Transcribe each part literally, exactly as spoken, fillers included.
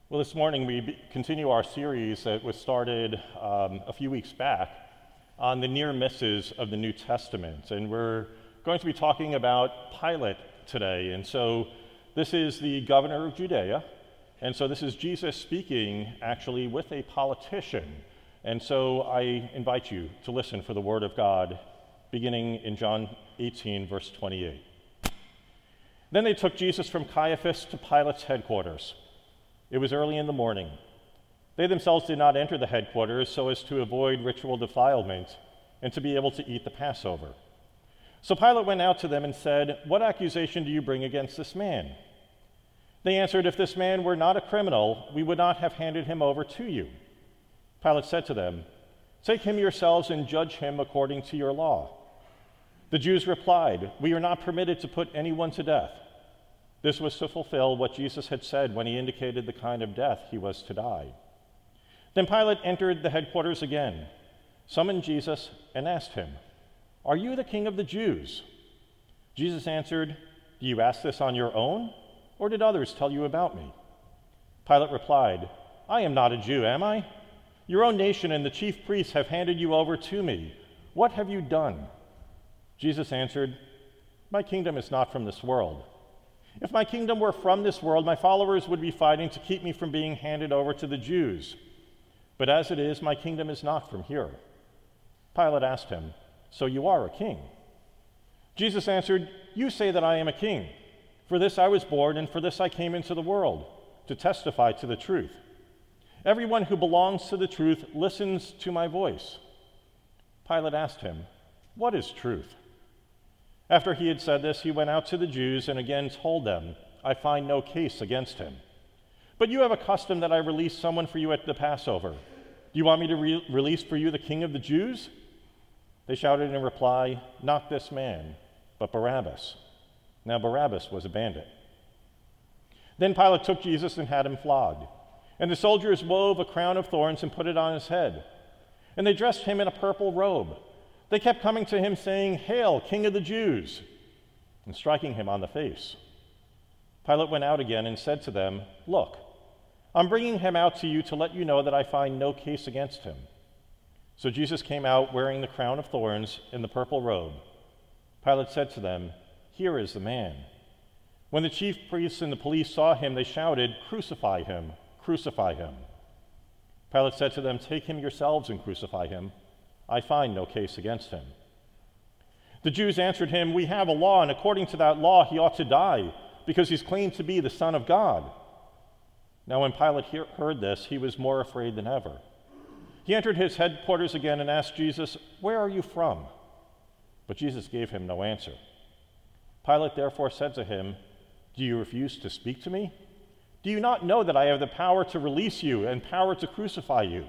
Well, this morning we be- continue our series that was started um, a few weeks back on the near misses of the New Testament. And we're going to be talking about Pilate today. And so this is the governor of Judea. And so this is Jesus speaking actually with a politician. And so I invite you to listen for the word of God beginning in John eighteen, verse twenty-eight. Then they took Jesus from Caiaphas to Pilate's headquarters. It was early in the morning. They themselves did not enter the headquarters so as to avoid ritual defilement and to be able to eat the Passover. So Pilate went out to them and said, "What accusation do you bring against this man?" They answered, "If this man were not a criminal, we would not have handed him over to you." Pilate said to them, "Take him yourselves and judge him according to your law." The Jews replied, "We are not permitted to put anyone to death." This was to fulfill what Jesus had said when he indicated the kind of death he was to die. Then Pilate entered the headquarters again, summoned Jesus, and asked him, "Are you the king of the Jews?" Jesus answered, "Do you ask this on your own, or did others tell you about me?" Pilate replied, "I am not a Jew, am I? Your own nation and the chief priests have handed you over to me. What have you done?" Jesus answered, "My kingdom is not from this world. If my kingdom were from this world, my followers would be fighting to keep me from being handed over to the Jews. But as it is, my kingdom is not from here." Pilate asked him, "So you are a king?" Jesus answered, "You say that I am a king. For this I was born, and for this I came into the world, to testify to the truth. Everyone who belongs to the truth listens to my voice." Pilate asked him, "What is truth?" After he had said this, he went out to the Jews and again told them, "I find no case against him. But you have a custom that I release someone for you at the Passover. Do you want me to re- release for you the king of the Jews?" They shouted in reply, "Not this man, but Barabbas." Now Barabbas was a bandit. Then Pilate took Jesus and had him flogged. And the soldiers wove a crown of thorns and put it on his head. And they dressed him in a purple robe. They kept coming to him saying, "Hail, King of the Jews," and striking him on the face. Pilate went out again and said to them, "Look, I'm bringing him out to you to let you know that I find no case against him." So Jesus came out wearing the crown of thorns and the purple robe. Pilate said to them, "Here is the man." When the chief priests and the police saw him, they shouted, "Crucify him, crucify him." Pilate said to them, "Take him yourselves and crucify him. I find no case against him." The Jews answered him, "We have a law, and according to that law he ought to die, because he's claimed to be the Son of God." Now when Pilate he- heard this, he was more afraid than ever. He entered his headquarters again and asked Jesus, "Where are you from?" But Jesus gave him no answer. Pilate therefore said to him, "Do you refuse to speak to me? Do you not know that I have the power to release you and power to crucify you?"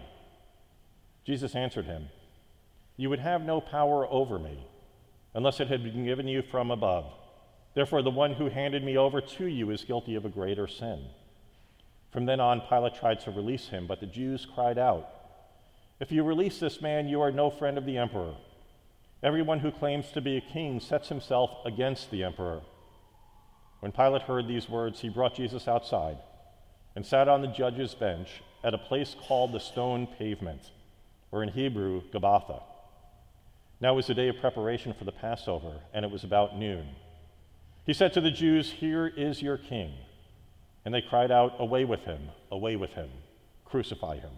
Jesus answered him, "You would have no power over me unless it had been given you from above. Therefore, the one who handed me over to you is guilty of a greater sin." From then on, Pilate tried to release him, but the Jews cried out, "If you release this man, you are no friend of the emperor. Everyone who claims to be a king sets himself against the emperor." When Pilate heard these words, he brought Jesus outside and sat on the judge's bench at a place called the Stone Pavement, or in Hebrew, Gabbatha. Now it was the day of preparation for the Passover, and it was about noon. He said to the Jews, "Here is your king." And they cried out, "Away with him, away with him, crucify him."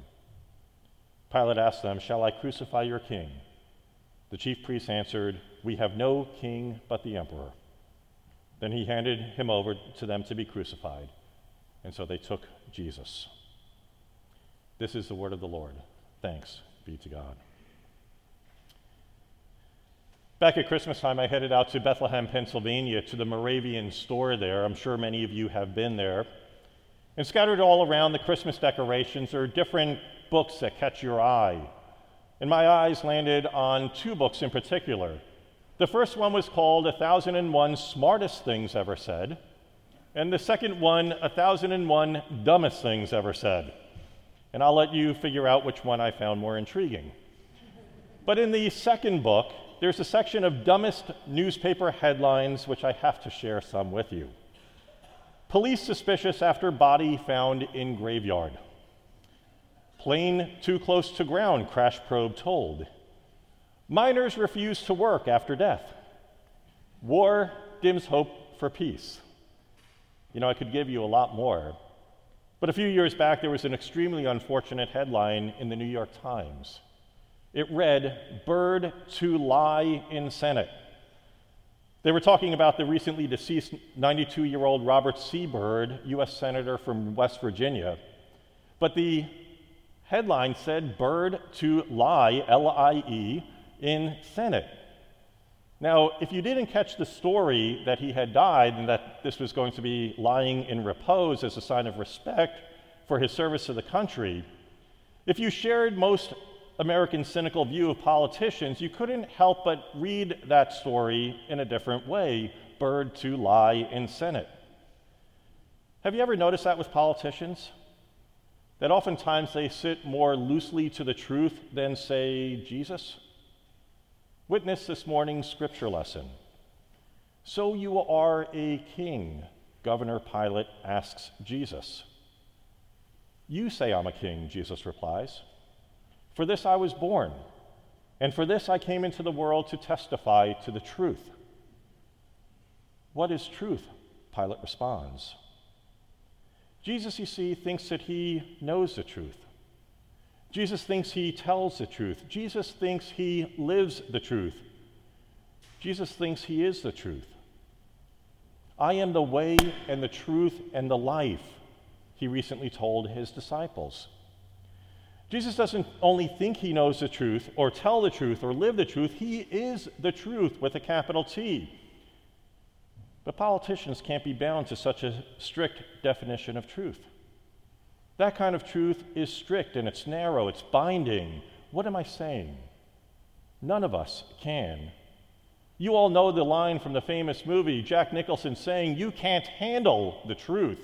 Pilate asked them, "Shall I crucify your king?" The chief priests answered, "We have no king but the emperor." Then he handed him over to them to be crucified, and so they took Jesus. This is the word of the Lord. Thanks be to God. Back at Christmas time, I headed out to Bethlehem, Pennsylvania, to the Moravian store there. I'm sure many of you have been there. And scattered all around the Christmas decorations are different books that catch your eye. And my eyes landed on two books in particular. The first one was called A Thousand and One Smartest Things Ever Said, and the second one, A Thousand and One Dumbest Things Ever Said. And I'll let you figure out which one I found more intriguing. But in the second book, there's a section of dumbest newspaper headlines, which I have to share some with you. Police suspicious after body found in graveyard. Plane too close to ground, crash probe told. Miners refuse to work after death. War dims hope for peace. You know, I could give you a lot more. But a few years back, there was an extremely unfortunate headline in the New York Times. It read, "Bird to lie in Senate." They were talking about the recently deceased ninety-two-year-old Robert C. Byrd, U S Senator from West Virginia. But the headline said, "Bird to lie, L I E, in Senate." Now, if you didn't catch the story that he had died and that this was going to be lying in repose as a sign of respect for his service to the country, if you shared most American cynical view of politicians, you couldn't help but read that story in a different way, "Bird to lie in Senate." Have you ever noticed that with politicians? That oftentimes they sit more loosely to the truth than, say, Jesus? Witness this morning's scripture lesson. "So you are a king," Governor Pilate asks Jesus. "You say I'm a king," Jesus replies. "For this I was born, and for this I came into the world to testify to the truth." "What is truth?" Pilate responds. Jesus, you see, thinks that he knows the truth. Jesus thinks he tells the truth. Jesus thinks he lives the truth. Jesus thinks he is the truth. "I am the way and the truth and the life," he recently told his disciples. Jesus doesn't only think he knows the truth or tell the truth or live the truth, he is the truth with a capital T. But politicians can't be bound to such a strict definition of truth. That kind of truth is strict and it's narrow, it's binding. What am I saying? None of us can. You all know the line from the famous movie, Jack Nicholson saying, "You can't handle the truth."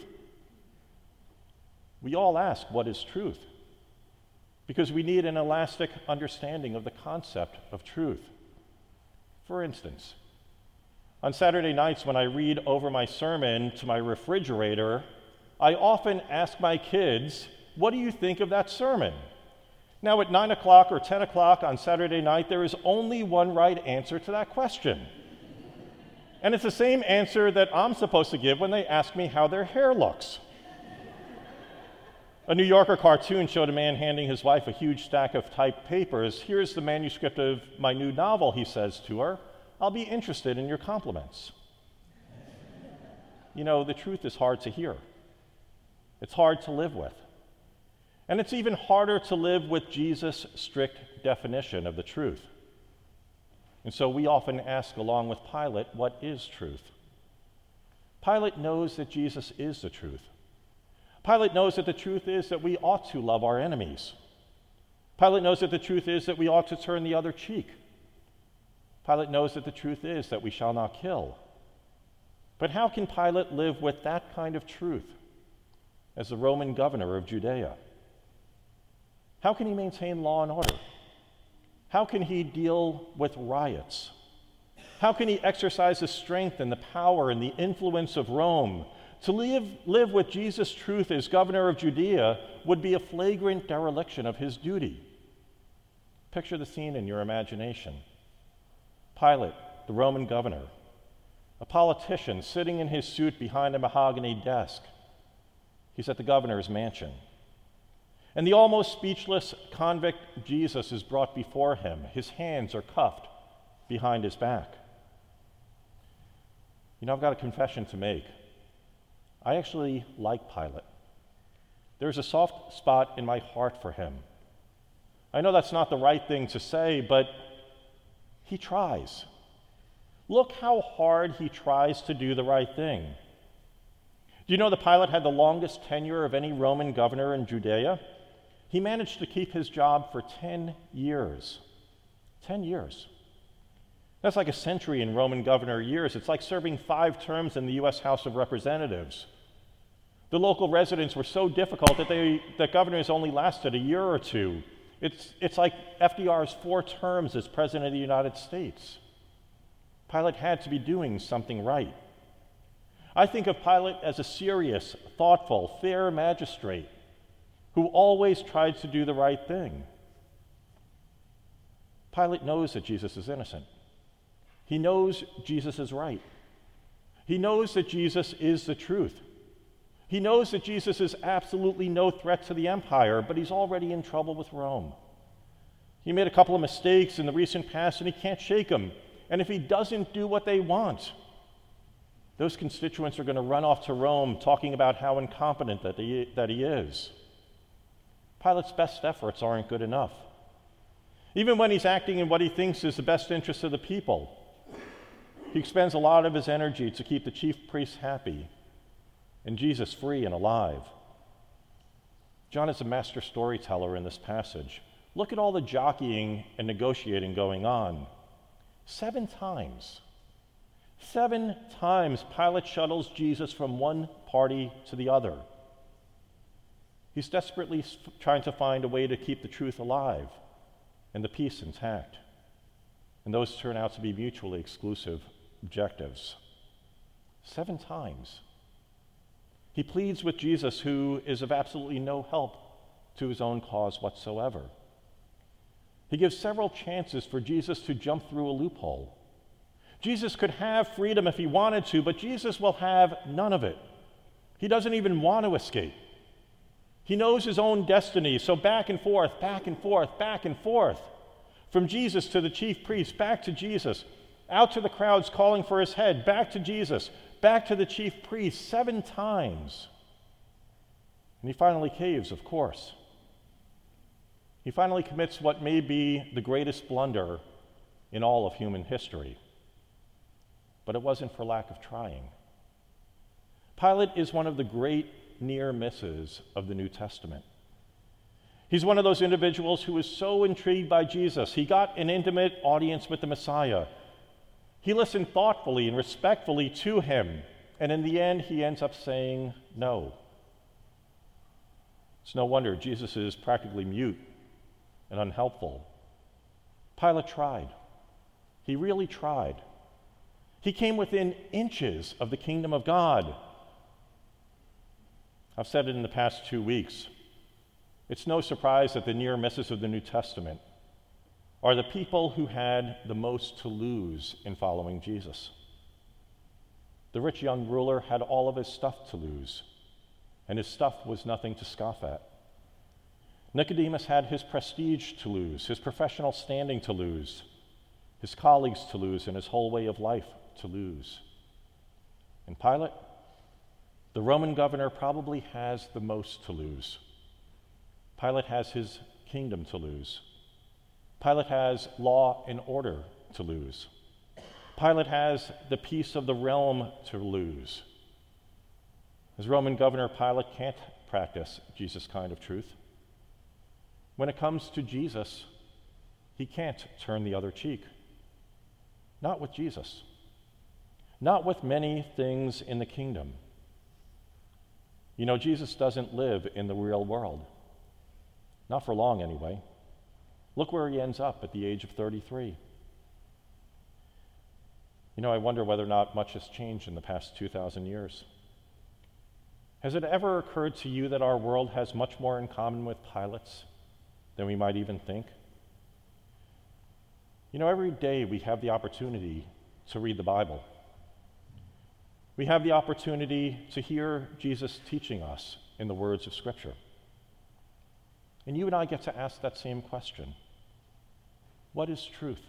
We all ask, what is truth? Because we need an elastic understanding of the concept of truth. For instance, on Saturday nights when I read over my sermon to my refrigerator, I often ask my kids, "What do you think of that sermon?" Now, at nine o'clock or ten o'clock on Saturday night, there is only one right answer to that question. And it's the same answer that I'm supposed to give when they ask me how their hair looks. A New Yorker cartoon showed a man handing his wife a huge stack of typed papers. "Here's the manuscript of my new novel," he says to her. "I'll be interested in your compliments." You know, the truth is hard to hear. It's hard to live with. And it's even harder to live with Jesus' strict definition of the truth. And so we often ask, along with Pilate, what is truth? Pilate knows that Jesus is the truth. Pilate knows that the truth is that we ought to love our enemies. Pilate knows that the truth is that we ought to turn the other cheek. Pilate knows that the truth is that we shall not kill. But how can Pilate live with that kind of truth as the Roman governor of Judea? How can he maintain law and order? How can he deal with riots? How can he exercise the strength and the power and the influence of Rome? To live, live with Jesus' truth as governor of Judea would be a flagrant dereliction of his duty. Picture the scene in your imagination. Pilate, the Roman governor, a politician sitting in his suit behind a mahogany desk. He's at the governor's mansion. And the almost speechless convict Jesus is brought before him. His hands are cuffed behind his back. You know, I've got a confession to make. I actually like Pilate. There's a soft spot in my heart for him. I know that's not the right thing to say, but he tries. Look how hard he tries to do the right thing. Do you know that Pilate had the longest tenure of any Roman governor in Judea? He managed to keep his job for ten years. ten years. That's like a century in Roman governor years. It's like serving five terms in the U S House of Representatives. The local residents were so difficult that, they, that governors only lasted a year or two. It's, it's like F D R's four terms as President of the United States. Pilate had to be doing something right. I think of Pilate as a serious, thoughtful, fair magistrate who always tried to do the right thing. Pilate knows that Jesus is innocent. He knows Jesus is right. He knows that Jesus is the truth. He knows that Jesus is absolutely no threat to the empire, but he's already in trouble with Rome. He made a couple of mistakes in the recent past, and he can't shake them. And if he doesn't do what they want, those constituents are going to run off to Rome talking about how incompetent that he, that he is. Pilate's best efforts aren't good enough. Even when he's acting in what he thinks is the best interest of the people, he expends a lot of his energy to keep the chief priests happy and Jesus free and alive. John is a master storyteller in this passage. Look at all the jockeying and negotiating going on. Seven times. Seven times Pilate shuttles Jesus from one party to the other. He's desperately trying to find a way to keep the truth alive and the peace intact. And those turn out to be mutually exclusive objectives. Seven times. He pleads with Jesus, who is of absolutely no help to his own cause whatsoever. He gives several chances for Jesus to jump through a loophole. Jesus could have freedom if he wanted to, but Jesus will have none of it. He doesn't even want to escape. He knows his own destiny, so back and forth, back and forth, back and forth. From Jesus to the chief priests, back to Jesus, out to the crowds calling for his head, back to Jesus, back to the chief priests, seven times. And he finally caves, of course. He finally commits what may be the greatest blunder in all of human history. But it wasn't for lack of trying. Pilate is one of the great near misses of the New Testament. He's one of those individuals who is so intrigued by Jesus. He got an intimate audience with the Messiah. He listened thoughtfully and respectfully to him, and in the end, he ends up saying no. It's no wonder Jesus is practically mute and unhelpful. Pilate tried. He really tried. He came within inches of the kingdom of God. I've said it in the past two weeks. It's no surprise that the near misses of the New Testament are the people who had the most to lose in following Jesus. The rich young ruler had all of his stuff to lose, and his stuff was nothing to scoff at. Nicodemus had his prestige to lose, his professional standing to lose, his colleagues to lose, and his whole way of life to lose. And Pilate, the Roman governor, probably has the most to lose. Pilate has his kingdom to lose. Pilate has law and order to lose. Pilate has the peace of the realm to lose. As Roman governor, Pilate can't practice Jesus' kind of truth. When it comes to Jesus, he can't turn the other cheek. Not with Jesus. Not with many things in the kingdom. You know, Jesus doesn't live in the real world. Not for long, anyway. Look where he ends up at the age of thirty-three. You know, I wonder whether or not much has changed in the past two thousand years. Has it ever occurred to you that our world has much more in common with Pilate's than we might even think? You know, every day we have the opportunity to read the Bible. We have the opportunity to hear Jesus teaching us in the words of Scripture. And you and I get to ask that same question. What is truth?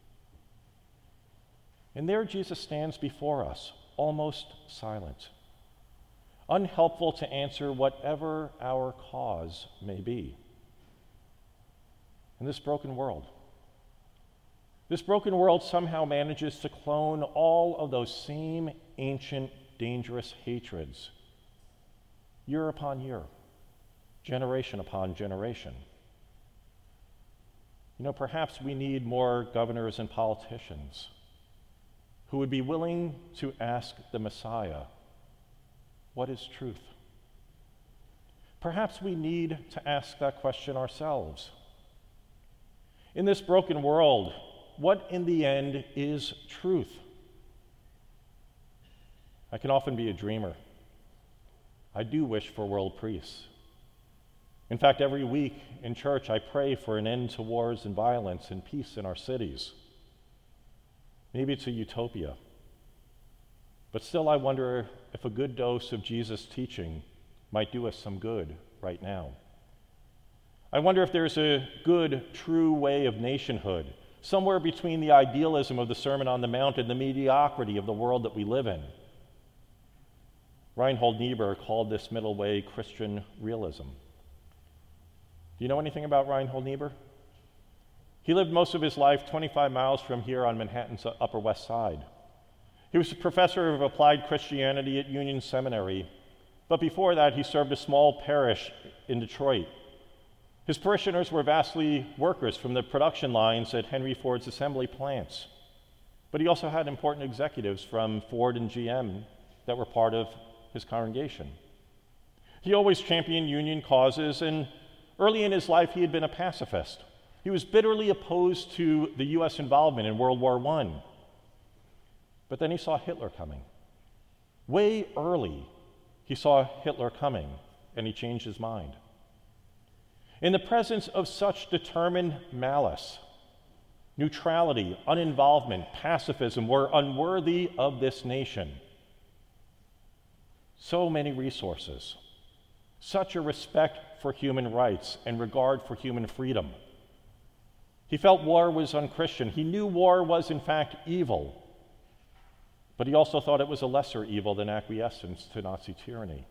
And there Jesus stands before us, almost silent, unhelpful to answer whatever our cause may be. In this broken world, this broken world somehow manages to clone all of those same ancient, dangerous hatreds, year upon year, generation upon generation. You know, perhaps we need more governors and politicians who would be willing to ask the Messiah, what is truth? Perhaps we need to ask that question ourselves. In this broken world, what in the end is truth? I can often be a dreamer. I do wish for world peace. In fact, every week in church, I pray for an end to wars and violence and peace in our cities. Maybe it's a utopia. But still, I wonder if a good dose of Jesus' teaching might do us some good right now. I wonder if there's a good, true way of nationhood, somewhere between the idealism of the Sermon on the Mount and the mediocrity of the world that we live in. Reinhold Niebuhr called this middle way Christian realism. Do you know anything about Reinhold Niebuhr? He lived most of his life twenty-five miles from here on Manhattan's Upper West Side. He was a professor of applied Christianity at Union Seminary, but before that he served a small parish in Detroit. His parishioners were vastly workers from the production lines at Henry Ford's assembly plants, but he also had important executives from Ford and G M that were part of his congregation. He always championed union causes, and early in his life he had been a pacifist. He was bitterly opposed to the U S involvement in World War One. But then he saw Hitler coming. Way early, he saw Hitler coming, and he changed his mind. In the presence of such determined malice, neutrality, uninvolvement, pacifism were unworthy of this nation. So many resources, such a respect for human rights and regard for human freedom. He felt war was unchristian. He knew war was, in fact, evil, but he also thought it was a lesser evil than acquiescence to Nazi tyranny.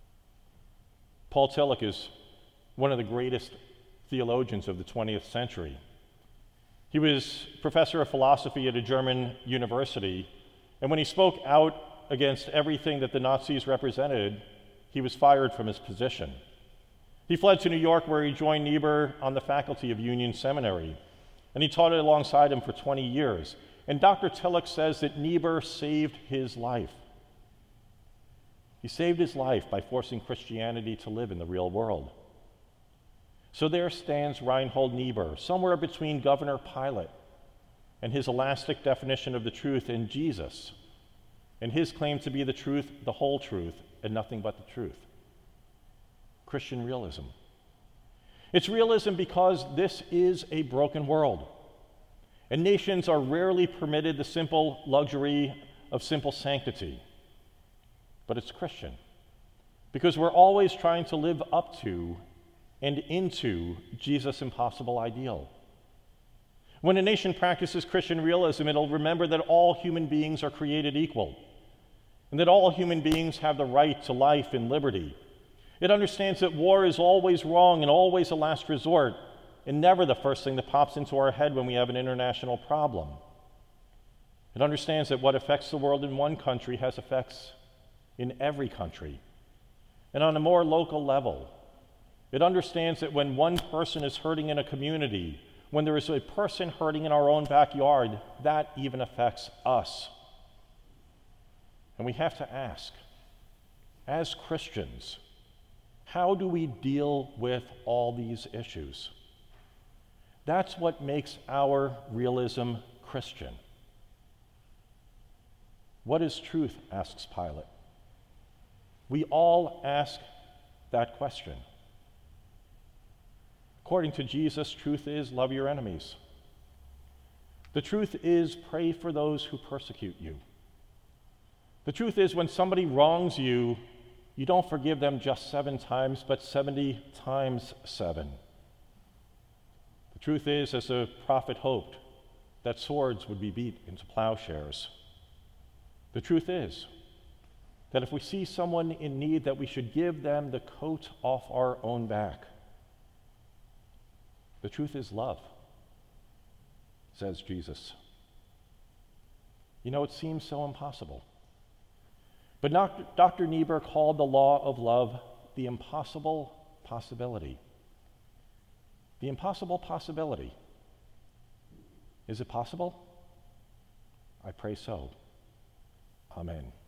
Paul Tillich is one of the greatest theologians of the twentieth century. He was professor of philosophy at a German university, and when he spoke out against everything that the Nazis represented, he was fired from his position. He fled to New York, where he joined Niebuhr on the faculty of Union Seminary, and he taught it alongside him for twenty years. And Doctor Tillich says that Niebuhr saved his life. He saved his life by forcing Christianity to live in the real world. So there stands Reinhold Niebuhr, somewhere between Governor Pilate and his elastic definition of the truth in Jesus, and his claim to be the truth, the whole truth, and nothing but the truth. Christian realism. It's realism because this is a broken world, and nations are rarely permitted the simple luxury of simple sanctity. But it's Christian because we're always trying to live up to and into Jesus' impossible ideal. When a nation practices Christian realism, it'll remember that all human beings are created equal, and that all human beings have the right to life and liberty. It understands that war is always wrong and always a last resort, and never the first thing that pops into our head when we have an international problem. It understands that what affects the world in one country has effects in every country. And on a more local level, it understands that when one person is hurting in a community, when there is a person hurting in our own backyard, that even affects us. And we have to ask, as Christians, how do we deal with all these issues? That's what makes our realism Christian. What is truth? Asks Pilate. We all ask that question. According to Jesus, truth is love your enemies. The truth is pray for those who persecute you. The truth is when somebody wrongs you, you don't forgive them just seven times, but seventy times seven. The truth is, as the prophet hoped, that swords would be beat into plowshares. The truth is that if we see someone in need, that we should give them the coat off our own back. The truth is love, says Jesus. You know, it seems so impossible. But Doctor Niebuhr called the law of love the impossible possibility. The impossible possibility. Is it possible? I pray so. Amen.